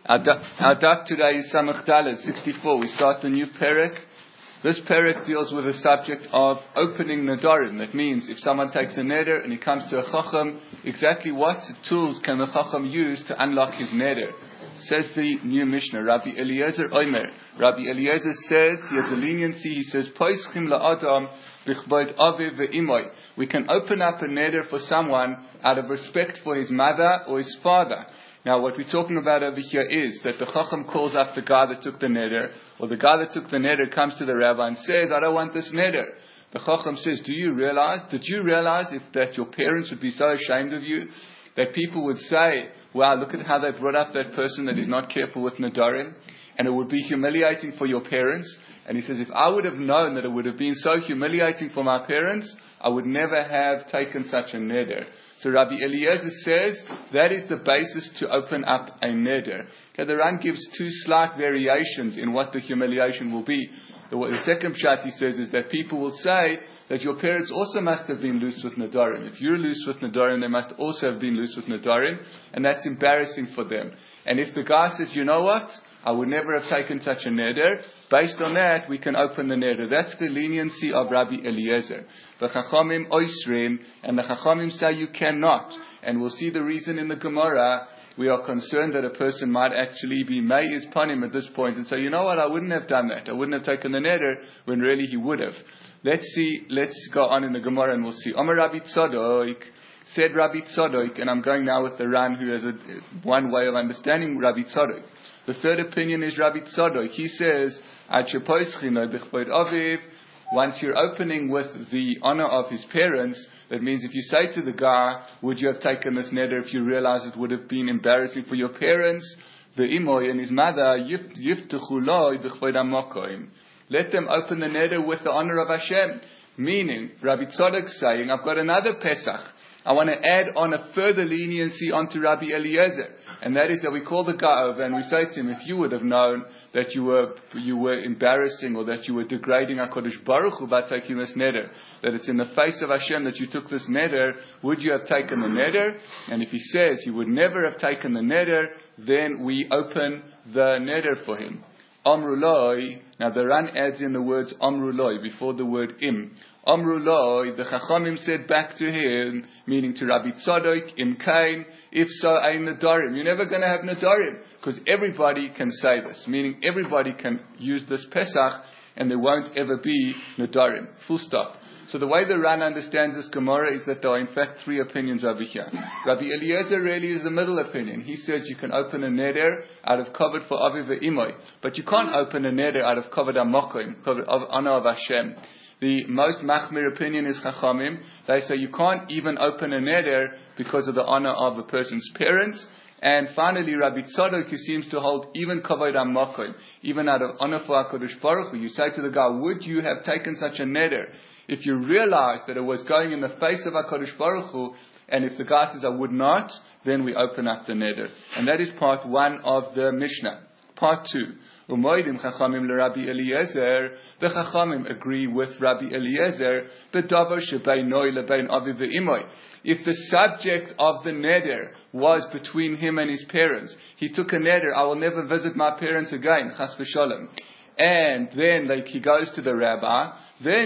Our daf today is Samach Daled 64. We start the new perek. This perek deals with the subject of opening nedarim. That means if someone takes a neder and he comes to a chacham, exactly what tools can the chacham use to unlock his neder? Says the new Mishnah, Rabbi Eliezer Omer. Rabbi Eliezer says, he has a leniency, he says, Poischim la'adam bichbod aviv ve'imoy. We can open up a neder for someone out of respect for his mother or his father. Now what we're talking about over here is that the chacham calls up the guy that took the neder, or the guy that took the neder comes to the rabbi and says, I don't want this neder. The chacham says, did you realize that your parents would be so ashamed of you, that people would say, wow, look at how they brought up that person that is not careful with nedarim, and it would be humiliating for your parents. And he says, if I would have known that it would have been so humiliating for my parents, I would never have taken such a neder. So Rabbi Eliezer says that is the basis to open up a neder. Okay, the Ran gives two slight variations in what the humiliation will be. The second pshat he says is that people will say that your parents also must have been loose with nedarim. If you're loose with nedarim, they must also have been loose with nedarim, and that's embarrassing for them. And if the guy says, you know what, I would never have taken such a neder, based on that, we can open the neder. That's the leniency of Rabbi Eliezer. The Chachamim oisrin, and the Chachamim say you cannot. And we'll see the reason in the Gemara. We are concerned that a person might actually be meiz panim at this point and say, you know what, I wouldn't have done that. I wouldn't have taken the neder, when really he would have. Let's go on in the Gemara and we'll see. Omer Rabbi Tzadok, said Rabbi Tzadok, and I'm going now with the Ran who has one way of understanding Rabbi Tzadok. The third opinion is Rabbi Tzadok. He says, once you're opening with the honor of his parents, that means if you say to the guy, would you have taken this neder if you realize it would have been embarrassing for your parents? The imoy and his mother, let them open the neder with the honor of Hashem. Meaning, Rabbi Tzadok saying, I've got another Pesach. I want to add on a further leniency onto Rabbi Eliezer, and that is that we call the guy over and we say to him, if you would have known that you were embarrassing or that you were degrading HaKadosh Baruch Hu by taking this neder, that it's in the face of Hashem that you took this neder, would you have taken the neder? And if he says he would never have taken the neder, then we open the neder for him. Amruloi. Now the Ran adds in the words Amruloi before the word im. Amruloi, the Chachamim said back to him, meaning to Rabbi Tzadok, im kain, if so, ein nedarim. You're never going to have nedarim, because everybody can say this, meaning everybody can use this Pesach, and there won't ever be nedarim. Full stop. So the way the Ran understands this Gemara is that there are in fact three opinions over here. Rabbi Eliezer really is the middle opinion. He says you can open a neder out of kavod for aviv ve'imoy, but you can't open a neder out of kavod hamokim, kavod of honor of Hashem. The most machmir opinion is Chachamim. They say you can't even open a neder because of the honor of a person's parents. And finally, Rabbi Tzadok, who seems to hold even kavod hamokim, even out of honor for HaKadosh Baruch Hu, you say to the guy, would you have taken such a neder if you realized that it was going in the face of HaKadosh Baruch Hu? And if the guy says, I would not, then we open up the neder. And that is part one of the Mishnah. Part two. Umoidim Chachamim LeRabbi Eliezer. The Chachamim agree with Rabbi Eliezer. B'davar shebein noi lebein aviv ve'imoy. If the subject of the neder was between him and his parents, he took a neder, I will never visit my parents again, chas v'sholem. And then, he goes to the rabbi. Then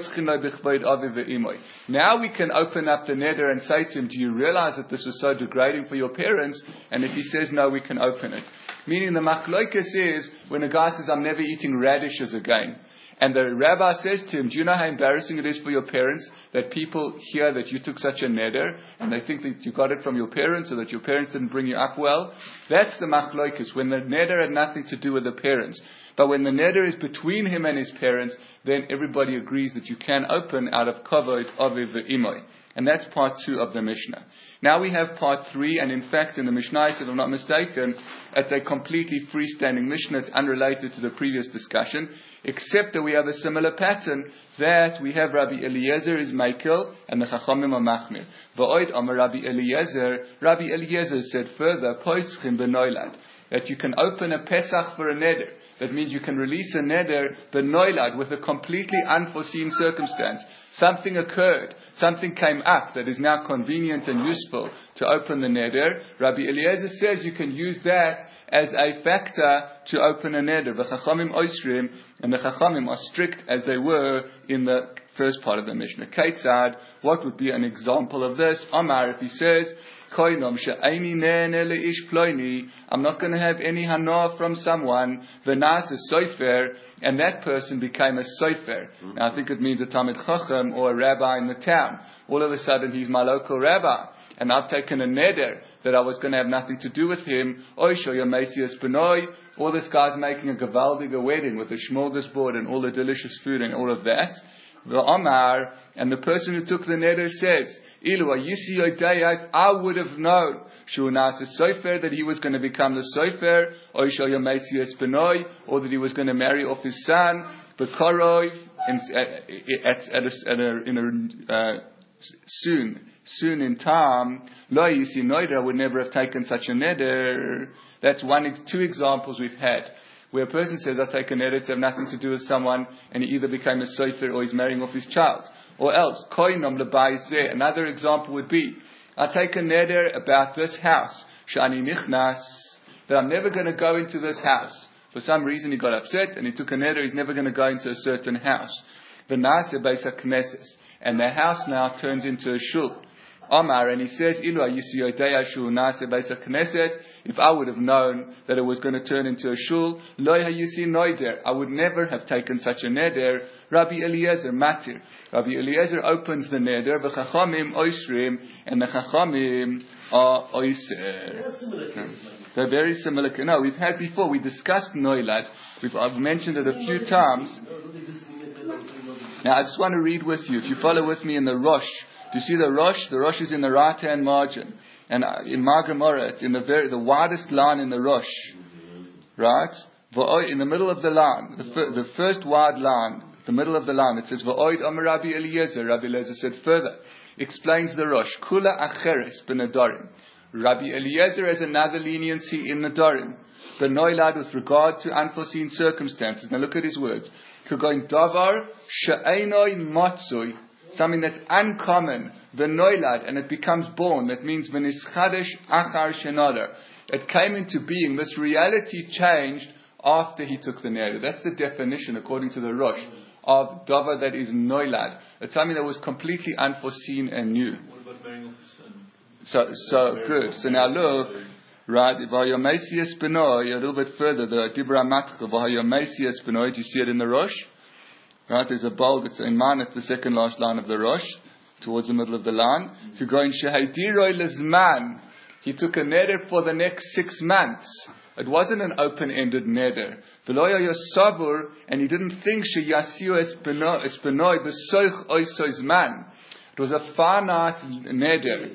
now we can open up the neder and say to him, do you realize that this was so degrading for your parents? And if he says no, we can open it. Meaning the machlokas is when a guy says, I'm never eating radishes again. And the rabbi says to him, do you know how embarrassing it is for your parents that people hear that you took such a neder and they think that you got it from your parents or that your parents didn't bring you up well? That's the machlokas, when the neder had nothing to do with the parents. But when the neder is between him and his parents, then everybody agrees that you can open out of kavod aviv ve'imoy. And that's part two of the Mishnah. Now we have part three, and in fact in the Mishnah, if I'm not mistaken, it's a completely freestanding Mishnah. It's unrelated to the previous discussion, except that we have a similar pattern, that we have Rabbi Eliezer is Michael, and the Chachamim are Machmir. V'oid Amar Rabbi Eliezer said further, Poischim b'noilad, that you can open a Pesach for a neder. That means you can release a neder, b'noilad, with a completely unforeseen circumstance. Something occurred, something came up that is now convenient and useful to open the neder. Rabbi Eliezer says you can use that as a factor to open a neder. V'chachamim oisrim, and the chachamim are strict as they were in the first part of the Mishnah. Keitzad, what would be an example of this? Amar, if he says, Koinom she'eini nene leish ploini, I'm not going to have any hana from someone, v'nas a sofer, and that person became a sofer. Now I think it means a Talmid Chacham or a rabbi in the town. All of a sudden he's my local rabbi, and I've taken a neder that I was going to have nothing to do with him. Oisho yomesias benoi, all this guy's making a gavaldiga wedding with a smorgasbord and all the delicious food and all of that. The Amar, and the person who took the neder says, Ilu ayisi yodayat, I would have known, Shunas is sofer, that he was going to become the sofer, Oisho yomesias benoi, or that he was going to marry off his son, Bekorov, soon in time, Lo yisi noida, I would never have taken such a neder. That's two examples we've had, where a person says, I take a neder to have nothing to do with someone, and he either became a sofer or he's marrying off his child. Or else, koinom lebayzeh. Another example would be, I take a neder about this house, shani nichnas, that I'm never going to go into this house. For some reason he got upset, and he took a neder, he's never going to go into a certain house. V'naseh beis hakneses, and the house now turns into a shul. Omar, and he says, Ilu ayisi yodei shul nase beis hakneset, if I would have known that it was going to turn into a shul, lo hayisi noider, I would never have taken such a neder. Rabbi Eliezer matir. Rabbi Eliezer opens the neder, v'chachamim oisrim, and the chachamim are oiser. They're very similar. No, we've had before, we discussed noilad. I've mentioned it a few times. Now I just want to read with you, if you follow with me in the Rosh. Do you see the Rosh? The Rosh is in the right-hand margin. And in Gemara, it's in the widest line in the Rosh. Right? In the middle of the line, the first wide line, the middle of the line, it says, V'oid Amar Rabbi Eliezer. Rabbi Eliezer said further, explains the Rosh, Kula acheres b'nedarim. Rabbi Eliezer has another leniency in Nedarim. B'noilad with regard to unforeseen circumstances. Now look at his words. Kugoin davar she'einoi matzui. Something that's uncommon, the noilad, and it becomes born. That means v'nischadesh achar shenadar. It came into being. This reality changed after he took the neder. That's the definition, according to the Rosh, of davar that is noilad. It's something that was completely unforeseen and new. What about marrying off his son? So good. So now look, right? V'hayomesias benoi, a little bit further. The dibra matcha v'hayomesias benoi. Do you see it in the Rosh? Right, there's a bold, it's in mine, it's the second last line of the Rosh, towards the middle of the line. If you're going, Shehaidiroi lezman, he took a neder for the next 6 months. It wasn't an open-ended neder. V'loya yosabur, and he didn't think sheyasiu espenoi b'soich oisois man. It was a finite neder.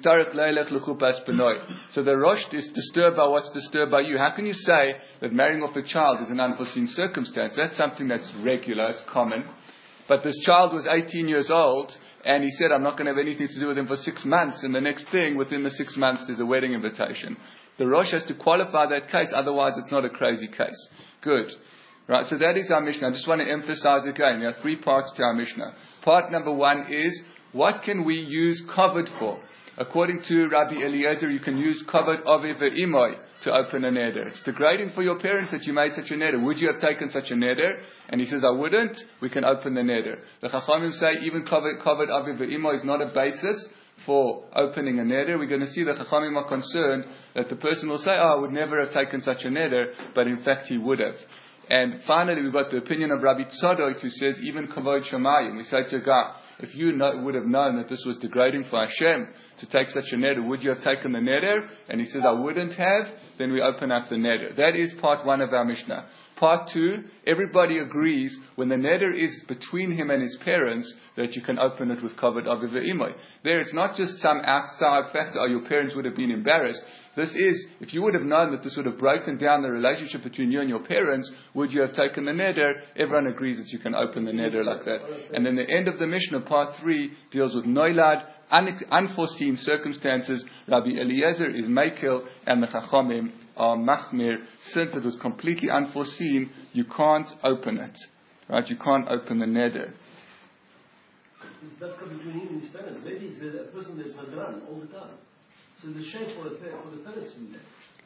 So the Rosh is disturbed by what's disturbed by you. How can you say that marrying off a child is an unforeseen circumstance? That's something that's regular, it's common. But this child was 18 years old, and he said, I'm not going to have anything to do with him for 6 months, and the next thing, within the 6 months, there's a wedding invitation. The Rosh has to qualify that case, otherwise it's not a crazy case. Good. Right, so that is our Mishnah. I just want to emphasize again, there are 3 parts to our Mishnah. Part number 1 is, what can we use covered for? According to Rabbi Eliezer, you can use covered aviv ve'imoi to open a neder. It's degrading for your parents that you made such a neder. Would you have taken such a neder? And he says, I wouldn't. We can open the neder. The Chachamim say even covered aviv ve'imoi is not a basis for opening a neder. We're going to see the Chachamim are concerned that the person will say, I would never have taken such a neder, but in fact he would have. And finally, we've got the opinion of Rabbi Tzadok, who says, even kavod shamayim. We say to a guy, if you would have known that this was degrading for Hashem to take such a neder, would you have taken the neder? And he says, I wouldn't have. Then we open up the neder. That is part 1 of our Mishnah. Part 2, everybody agrees when the neder is between him and his parents that you can open it with kavod aviv ve'imoi. There, it's not just some outside factor, your parents would have been embarrassed. This is, if you would have known that this would have broken down the relationship between you and your parents, would you have taken the neder? Everyone agrees that you can open the neder like that. And then the end of the Mishnah, part 3, deals with noilad, unforeseen circumstances. Rabbi Eliezer is Meikel, and the Chachamim are Machmir. Since it was completely unforeseen, you can't open it. Right? You can't open the neder. Is that between him and his parents? Maybe he's a person that's Nadran all the time. So the shame for the parents will be there.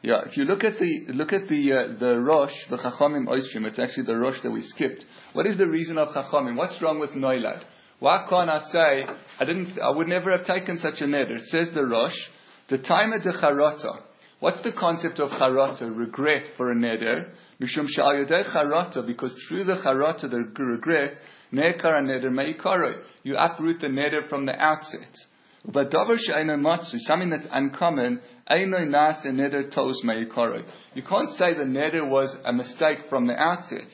Yeah, if you look at the Rosh, the Chachamim Oishim, it's actually the Rosh that we skipped. What is the reason of Chachamim? What's wrong with Noilad? Why can't I say I would never have taken such a neder? It says the Rosh, the time of the Charata. What's the concept of Charata? Regret for a neder. Mishum sha'al yodei Charata, because through the Charata, the regret, ne'ekar neder me'ikaro. You uproot the neder from the outset. But davar she'eino matzu, something that's uncommon, eino nase neder tos me'ikaro. You can't say the neder was a mistake from the outset.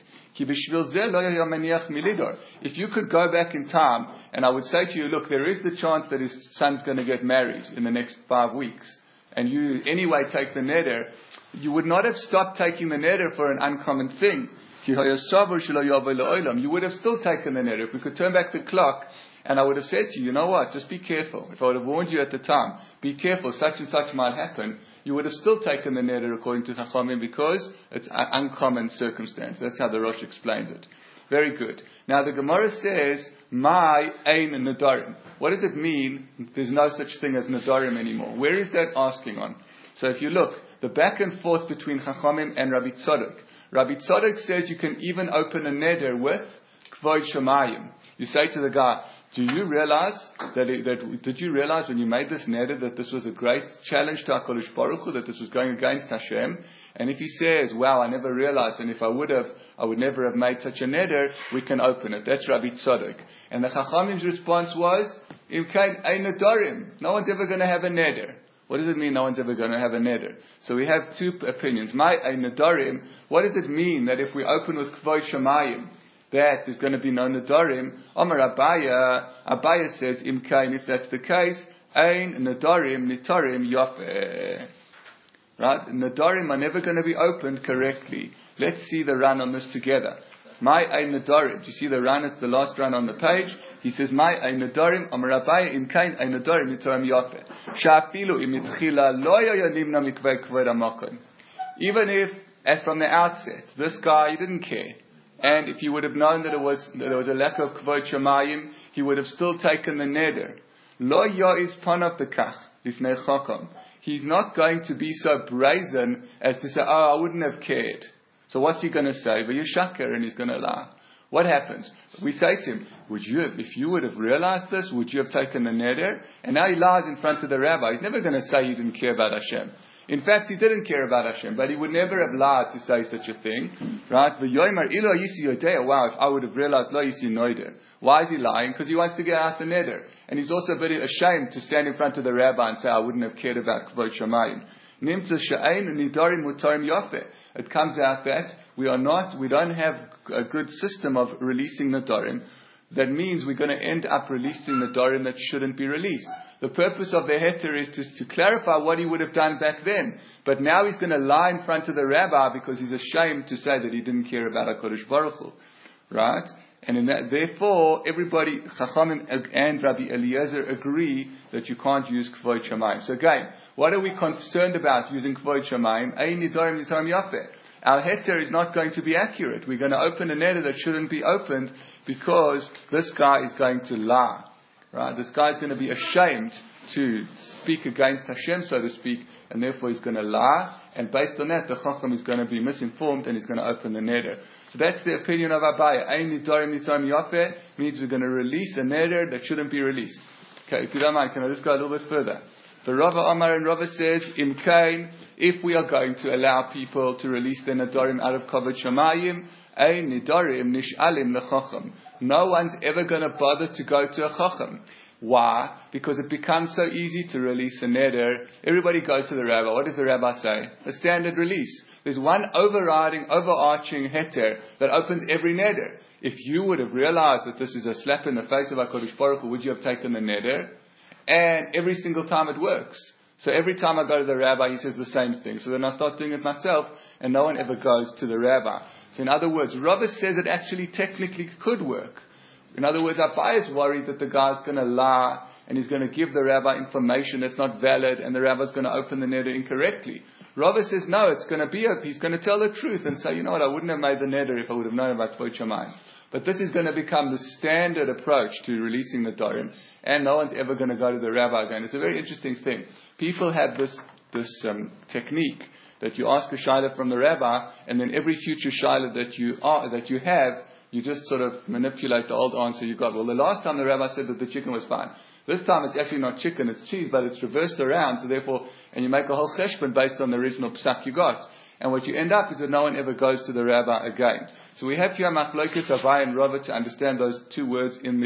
If you could go back in time and I would say to you, look, there is the chance that his son's going to get married in the next 5 weeks, and you anyway take the neder, you would not have stopped taking the neder for an uncommon thing. You would have still taken the neder. If we could turn back the clock, and I would have said to you, you know what, just be careful. If I would have warned you at the time, be careful, such and such might happen, you would have still taken the neder according to Chachamim, because it's an uncommon circumstance. That's how the Rosh explains it. Very good. Now the Gemara says, "My ein nadarim." What does it mean? There's no such thing as nadarim anymore. Where is that asking on? So if you look, the back and forth between Chachamim and Rabbi Tzadok. Rabbi Tzadok says you can even open a neder with kvod shamayim. You say to the guy, did you realize when you made this neder that this was a great challenge to HaKadosh Baruch Hu, that this was going against Hashem? And if he says, wow, I never realized, and if I would never have made such a neder, we can open it. That's Rabbi Tzadok. And the Chachamim's response was, Imkain ein nadarim. No one's ever going to have a neder. What does it mean no one's ever going to have a neder? So we have two opinions. My ein nadarim, what does it mean that if we open with kvod shamayim, that there's going to be no nadarim? Amar Abaya says, Imkain, if that's the case, ein nadarim nitarim yafeh. Right? Nadarim are never going to be opened correctly. Let's see the run on this together. My ein nadarim. Do you see the run? It's the last run on the page. He says, my ein nadarim, Amar Abaya, Imkain ein nadarim nitarim yafeh. Sha'afilu im itchila lo yoyanimna mikvei kvod hamakom. Even if, from the outset, this guy, he didn't care. And if he would have known that there was a lack of kvod shamayim, he would have still taken the neder. Lo yo'iz panav bekach lifnei chacham. He's not going to be so brazen as to say, I wouldn't have cared. So what's he going to say? V'yishaker, and he's going to lie. What happens? We say to him, if you would have realized this, would you have taken the neder? And now he lies in front of the rabbi. He's never going to say he didn't care about Hashem. In fact, he didn't care about Hashem, but he would never have lied to say such a thing. Right? Wow, if I would have realized, lo yisi noider. Why is he lying? Because he wants to get out the neder. And he's also very ashamed to stand in front of the rabbi and say, I wouldn't have cared about kvod shamayim. It comes out that we don't have a good system of releasing nadarim. That means we're going to end up releasing nadarim that shouldn't be released. The purpose of the heter is to clarify what he would have done back then. But now he's going to lie in front of the rabbi because he's ashamed to say that he didn't care about HaKadosh Baruch Hu. Right? And in that, therefore, everybody, Chachamim and Rabbi Eliezer agree that you can't use kvod shamayim. So again, what are we concerned about using kvod shamayim? Ein nidarim nitarim yafeh. Our heter is not going to be accurate. We're going to open a neder that shouldn't be opened because this guy is going to lie. Right? This guy is going to be ashamed to speak against Hashem, so to speak, and therefore he's going to lie. And based on that, the Chacham is going to be misinformed and he's going to open the neder. So that's the opinion of Abaya. Ein nidarim nitarim yafeh means we're going to release a neder that shouldn't be released. Okay, if you don't mind, can I just go a little bit further? The Rava Amar and Rava says, Imkain, if we are going to allow people to release their nadarim out of kvod shamayim, ein nidarim nish'alim lechacham. No one's ever going to bother to go to a chacham. Why? Because it becomes so easy to release a neder. Everybody goes to the rabbi. What does the rabbi say? A standard release. There's one overarching heter that opens every neder. If you would have realized that this is a slap in the face of HaKadosh Baruch Hu, would you have taken the neder? And every single time it works. So every time I go to the rabbi, he says the same thing. So then I start doing it myself, and no one ever goes to the rabbi. So in other words, Rava says it actually technically could work. In other words, Abai is worried that the guy's going to lie, and he's going to give the rabbi information that's not valid, and the rabbi's going to open the neder incorrectly. Rava says, no, he's going to tell the truth and say, you know what, I wouldn't have made the neder if I would have known about kvod shamayim. But this is going to become the standard approach to releasing the nadarim, and no one's ever going to go to the rabbi again. It's a very interesting thing. People have this technique that you ask a shaila from the rabbi, and then every future shaila that you have, you just sort of manipulate the old answer you got. Well, the last time the rabbi said that the chicken was fine. This time it's actually not chicken, it's cheese, but it's reversed around, so therefore, and you make a whole cheshbon based on the original psak you got. And what you end up is that no one ever goes to the rabbi again. So we have here machlokes Abaye and Rava to understand those two words in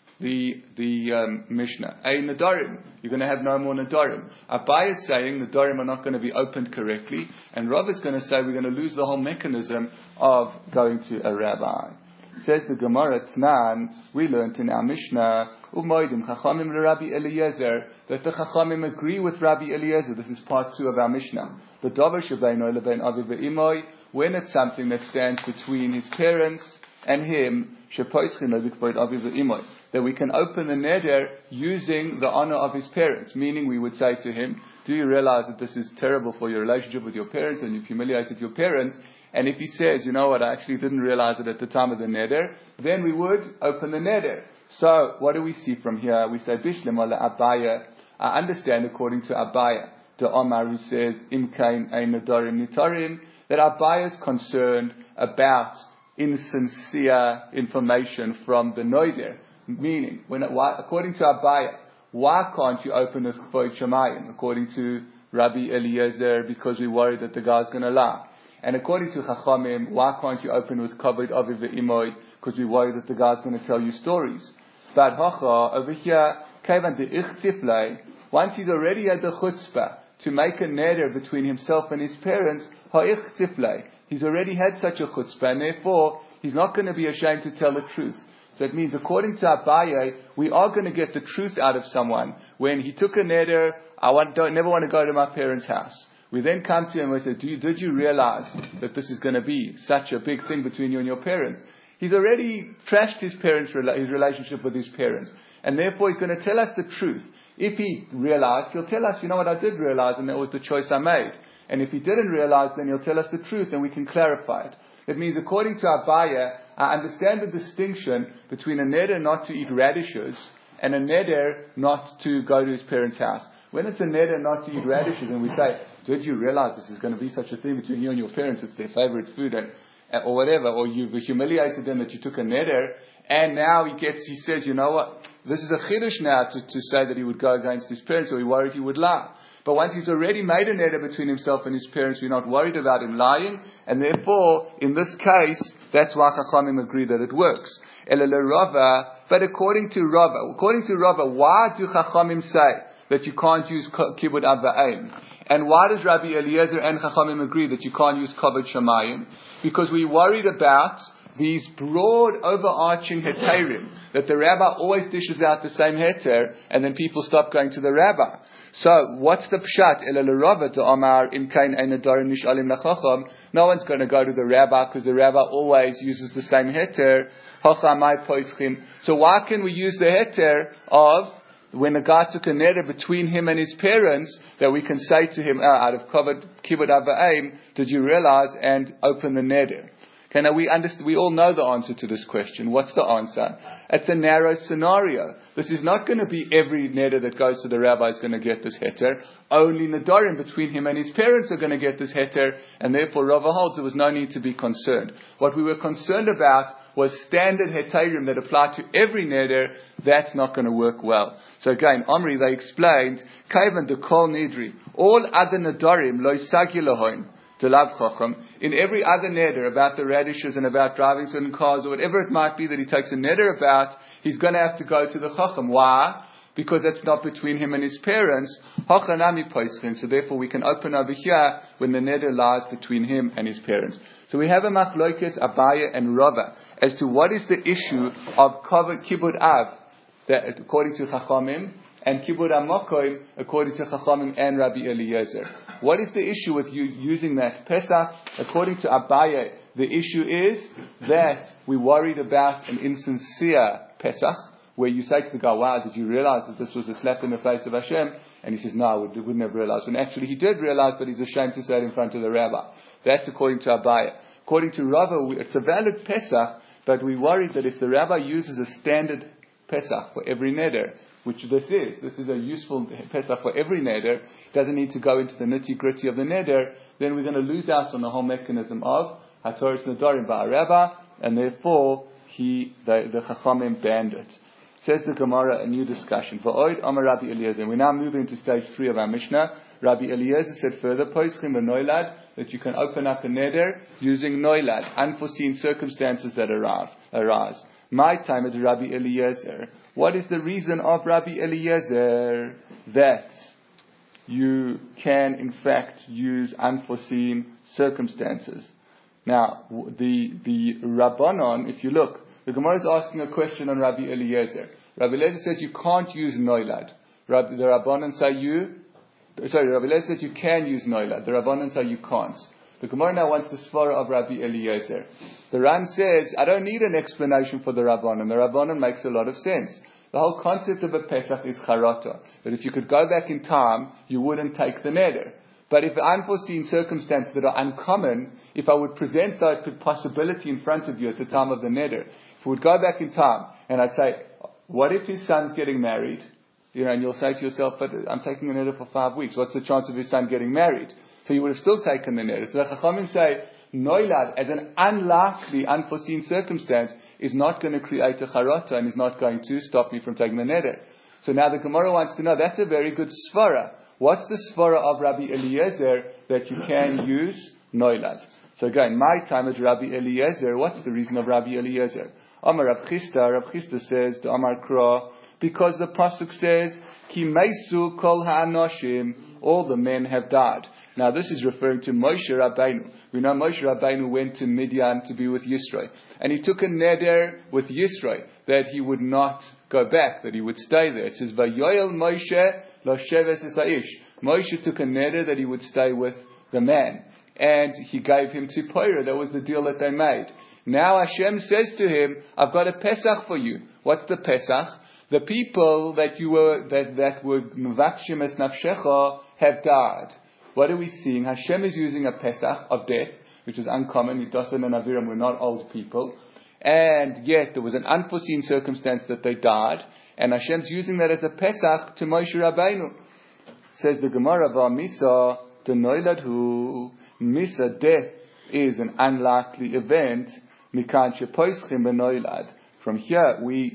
the Mishnah. Ein Nadarim. You're going to have no more Nadarim. Abaye is saying Nadarim are not going to be opened correctly, and Rava is going to say we're going to lose the whole mechanism of going to a rabbi. Says the Gemara Tznan, we learned in our Mishnah, Umoidim Chachamim Rabbi Eliezer, that the Chachamim agree with Rabbi Eliezer. This is part 2 of our Mishnah. The Davar Shebeino Lebein Avi Ve'imoi, when it's something that stands between his parents and him, Shepoitzchin Lebikvoid Avi Ve'imoi, that we can open the neder using the honor of his parents. Meaning we would say to him, do you realize that this is terrible for your relationship with your parents and you've humiliated your parents? And if he says, you know what, I actually didn't realize it at the time of the neder, then we would open the neder. So, what do we see from here? We say, Bishlem ala Abaye. I understand according to Abaye, the Omar who says, Imkain ein nadarim nitarim, that Abaye is concerned about insincere information from the noider. Meaning, according to Abaye, why can't you open this Kvoid Shamayim? According to Rabbi Eliezer, because we're worried that the guy's going to lie. And according to Chachamim, why can't you open with Kavod Avi Ve'imoi? Because we're worried that the guy's going to tell you stories. But Hacha, over here, Kevan de'ich tiflei, once he's already had the chutzpah to make a neder between himself and his parents, ha'ich tiflei, he's already had such a chutzpah, and therefore, he's not going to be ashamed to tell the truth. So it means, according to Abaye, we are going to get the truth out of someone when he took a neder, never want to go to my parents' house. We then come to him and we say, did you realize that this is going to be such a big thing between you and your parents? He's already trashed his relationship with his parents. And therefore he's going to tell us the truth. If he realized, he'll tell us, you know what, I did realize and that was the choice I made. And if he didn't realize, then he'll tell us the truth and we can clarify it. It means, according to Abaye, I understand the distinction between a neder not to eat radishes and a neder not to go to his parents' house. When it's a neder not to eat radishes and we say, did you realize this is going to be such a thing between you and your parents, it's their favorite food or whatever, or you've humiliated them that you took a neder, and now he says, you know what, this is a chiddush now to say that he would go against his parents, or he worried he would lie. But once he's already made a neder between himself and his parents, we're not worried about him lying, and therefore, in this case, that's why Chachamim agree that it works. But according to Rava, why do Chachamim say that you can't use kibud av va'aim? And why does Rabbi Eliezer and Chachamim agree that you can't use kavod shamayim? Because we're worried about these broad, overarching heterim, that the rabbi always dishes out the same heter, and then people stop going to the rabbi. So, what's the pshat? No one's going to go to the rabbi because the rabbi always uses the same heter. So why can we use the heter of when a guy took a neder between him and his parents, that we can say to him, out of kibud av va'aim, did you realize, and open the neder? Okay, now we all know the answer to this question. What's the answer? It's a narrow scenario. This is not going to be every neder that goes to the rabbi is going to get this heter. Only nadarim between him and his parents are going to get this heter, and therefore Rava holds there was no need to be concerned. What we were concerned about was standard heterim that apply to every neder. That's not going to work well. So again, Omri, they explained, Kaivan de kol nidri, all other nadarim lo sagi lahoin. In every other neder about the radishes and about driving certain cars or whatever it might be that he takes a neder about, he's going to have to go to the chacham. Why? Because that's not between him and his parents. So therefore we can open over here when the neder lies between him and his parents. So we have a machlokes Abaye and Rava as to what is the issue of kibud av, that according to Chachamim, and kibud amokoim according to Chachamim and Rabbi Eliezer. What is the issue with using that Pesach? According to Abaye, the issue is that we're worried about an insincere Pesach, where you say to the guy, wow, did you realize that this was a slap in the face of Hashem? And he says, no, I wouldn't have realized. And actually he did realize, but he's ashamed to say it in front of the rabbi. That's according to Abaye. According to Rava, it's a valid Pesach, but we're worried that if the rabbi uses a standard Pesach for every neder, which this is a useful Pesach for every neder, doesn't need to go into the nitty-gritty of the neder, then we're going to lose out on the whole mechanism of Hatoras Nedarim Ba'areva, and therefore the Chachamim banned it. Says the Gemara, a new discussion. V'oid Amar Rabbi Eliezer. We're now moving to stage 3 of our Mishnah. Rabbi Eliezer said further, Poischim v'noilad, that you can open up a neder using noilad, unforeseen circumstances that arise. My time is Rabbi Eliezer. What is the reason of Rabbi Eliezer that you can in fact use unforeseen circumstances? Now, the Rabbanon, if you look, the Gemara is asking a question on Rabbi Eliezer. Rabbi Eliezer says you can't use noilad. The Rabbanon say Rabbi Eliezer says you can use noilad. The Rabbanon say you can't. The Gemara now wants the svara of Rabbi Eliezer. The Ran says, I don't need an explanation for the Rabbanon. The Rabbanon makes a lot of sense. The whole concept of a Pesach is charata. That if you could go back in time, you wouldn't take the neder. But if unforeseen circumstances that are uncommon, if I would present that possibility in front of you at the time of the neder, if we would go back in time and I'd say, what if his son's getting married? And you'll say to yourself, but I'm taking a neder for 5 weeks. What's the chance of his son getting married? So you would have still taken the neder. So the Chachamim say, noilad, as an unlikely, unforeseen circumstance, is not going to create a charata and is not going to stop me from taking the neder. So now the Gemara wants to know, that's a very good svara. What's the svara of Rabbi Eliezer that you can use noilad? So again, my time is Rabbi Eliezer. What's the reason of Rabbi Eliezer? Amar Rav Chisda says to Amar Kra, because the pasuk says, Ki meisu kol ha'anoshim, all the men have died. Now this is referring to Moshe Rabbeinu. We know Moshe Rabbeinu went to Midian to be with Yisro, and he took a neder with Yisro that he would not go back, that he would stay there. It says, Vayoel Moshe lo sheves es ha'ish. Moshe took a neder that he would stay with the man, and he gave him Tzipora. That was the deal that they made. Now Hashem says to him, I've got a Pesach for you. What's the Pesach? The people that were Mvakshim es nafshecha have died. What are we seeing? Hashem is using a Pesach of death, which is uncommon. Dosan and Aviram were not old people. And yet there was an unforeseen circumstance that they died. And Hashem's using that as a Pesach to Moshe Rabbeinu. Says the Gemara, Misa, Denoiladhu, Misa, death is an unlikely event. Mikan shepoischim benoilad. From here we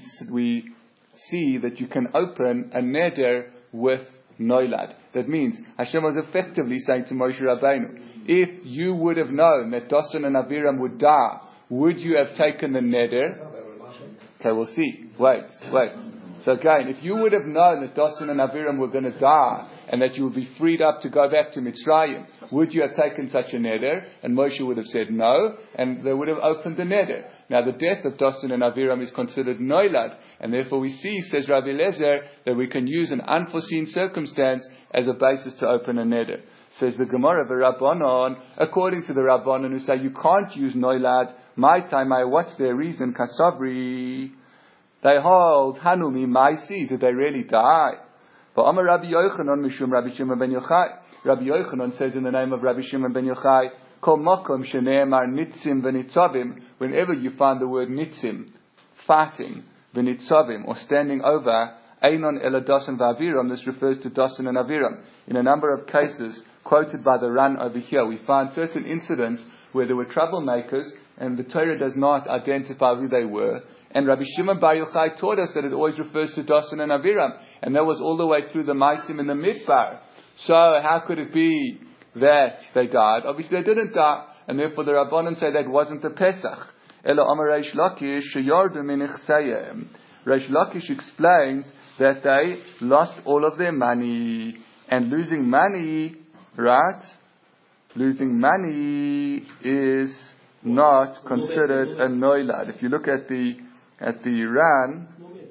see that you can open a neder with noilad. That means Hashem was effectively saying to Moshe Rabbeinu, if you would have known that Dosan and Aviram would die, would you have taken the neder? Okay, we'll see. Wait. So again, if you would have known that Dosan and Aviram were going to die and that you would be freed up to go back to Mitzrayim, would you have taken such a neder? And Moshe would have said no, and they would have opened the neder. Now the death of Dosan and Aviram is considered noilad, and therefore we see, says Rabbi Eliezer, that we can use an unforeseen circumstance as a basis to open a neder. Says the Gemara, the Rabbanon, according to the Rabbanon who say you can't use noilad, what's their reason? Kasabri. They hold, Hanumi Maisi, did they really die? But Amar Rabbi Yochanan Mishum Rabbi Shimon ben Yochai. Rabbi Yochanan says in the name of Rabbi Shimon ben Yochai, Kol Mokom Sheneemar Nitzim v'Nitzavim, whenever you find the word Nitzim, fighting, v'Nitzavim, or standing over, Einon Ela Dosan v'Aviram, this refers to Dosan and Aviram. In a number of cases, quoted by the Ran over here, we find certain incidents where there were troublemakers, and the Torah does not identify who they were. And Rabbi Shimon Bar Yochai taught us that it always refers to Dosan and Aviram. And that was all the way through the Maisim and the Midbar. So how could it be that they died? Obviously they didn't die. And therefore the Rabbanan say that wasn't the Pesach. Ela Amar Reish Lakish sheyardu min ichsayim. Reish Lakish explains that they lost all of their money. And losing money, right? Losing money is not considered a noilad. If you look at the Ran,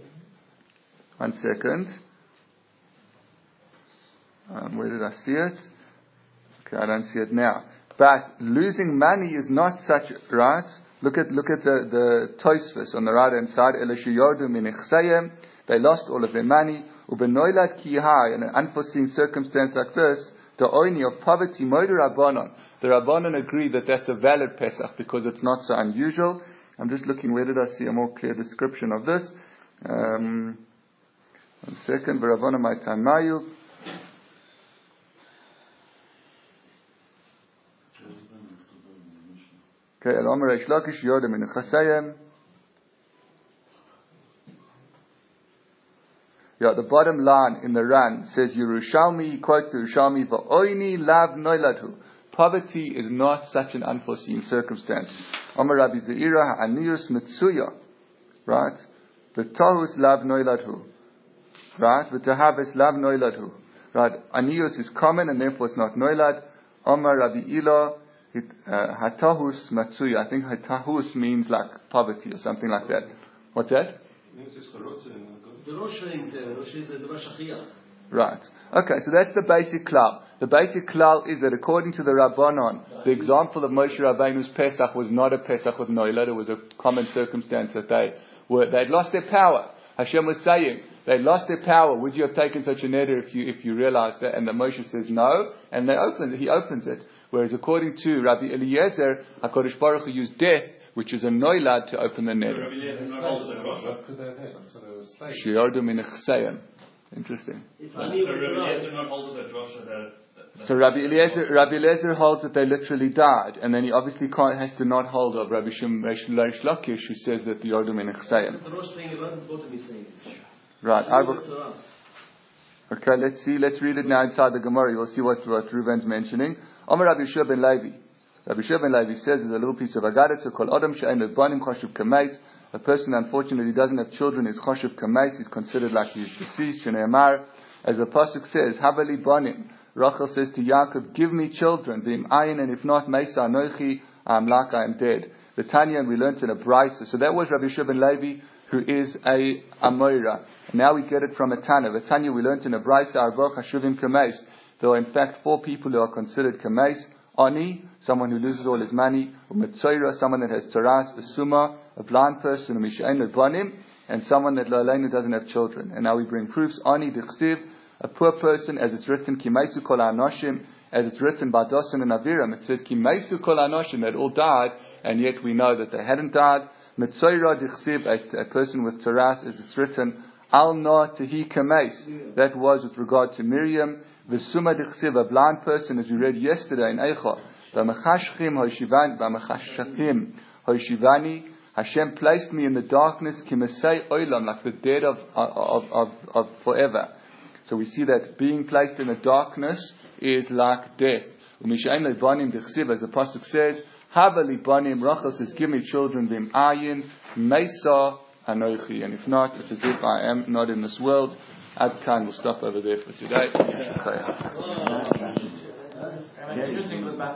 1 second. Where did I see it? Okay, I don't see it now. But losing money is not such, right? Look at the Tosfos on the right hand side. They lost all of their money. Ubenoilad kihai, in an unforeseen circumstance like this, the oini of poverty, moeder Rabbanon. The Rabbanon agree that that's a valid Pesach because it's not so unusual. I'm just looking, where did I see a more clear description of this? One second. V'Ravona Maitan Mayu. Okay, El Omer Reish Lakish Yoda Min Chasayim. Yeah, the bottom line in the Ran says Yerushalmi, he quotes the Yerushalmi, Va'oini lav noiladhu. Poverty is not such an unforeseen circumstance. Omer Rabbi Zeira ha'aniyus mitsuya. Right? V'tahus lav noiladhu. Right? V'tahaves lav noiladhu. Right? Aniyus is common and therefore it's not noilad. Omer Rabbi Ila hatahus matsuya. I think hatahus means like poverty or something like that. What's that? Right. Okay, so that's the basic klal. The basic klal is that according to the Rabbanon, the example of Moshe Rabbeinu's Pesach was not a Pesach with noilad. It was a common circumstance that they'd lost their power. Hashem was saying, they lost their power. Would you have taken such a neder if you realized that? And the Moshe says no, and he opens it. Whereas according to Rabbi Eliezer, HaKadosh Baruch Hu used death, which is a noilad, to open the neder. Interesting. So Rabbi Eliezer holds that they literally died, and then he obviously has to not hold of Rabbi Reish Lakish, who says that the Yordum in Chsayim. Right. Okay, let's read it now inside the Gemara. You'll see what Reuven's mentioning. Amar Rabbi Yeshua ben Levi. Rabbi Yeshua ben Levi says there's a little piece of Agadah, so called Adam she'ein lebanim choshev kameis. A person, unfortunately, doesn't have children, is choshev kameis, he's considered like he's deceased. Shneimar, as the pasuk says, Havali banim. Rachel says to Yaakov, give me children, v'im ayin, and if not, meisa anochi, I'm like I am dead. The Tanya, and we learnt in a brisa. So that was Rabbi Yeshua ben Levi, who is a Amoira. Now we get it from a Tanya. The Tanya, we learnt in a brisa, Arvoch hashuvim kameis. There are in fact 4 people who are considered kameis. Ani, someone who loses all his money. Umetzoira, someone that has taras. Vesuma, a blind person. Umishain lebanim, and someone that lo'aleinu doesn't have children. And now we bring proofs. Ani dichsiv, a poor person, as it's written, Kimaisu kol anoshim, as it's written by Dosan and Aviram, it says Kimaisu kol anoshim, that all died, and yet we know that they hadn't died. Metzoira dichsiv, a person with taras, as it's written, Al na tehi kamais, that was with regard to Miriam. Vesuma dichsiv, a blind person, as we read yesterday in Eicha. V'mechashchim hoshivani, Hashem placed me in the darkness, kimasei oilam, like the dead of forever. So we see that being placed in the darkness is like death. Umishain lebanim dichsiv, as the pasuk says, Hava libanim, Rachel says, give me children, v'im ayin, meisa anochi, and if not, it's as if I am not in this world. Ad Khan, we'll stop over there for today.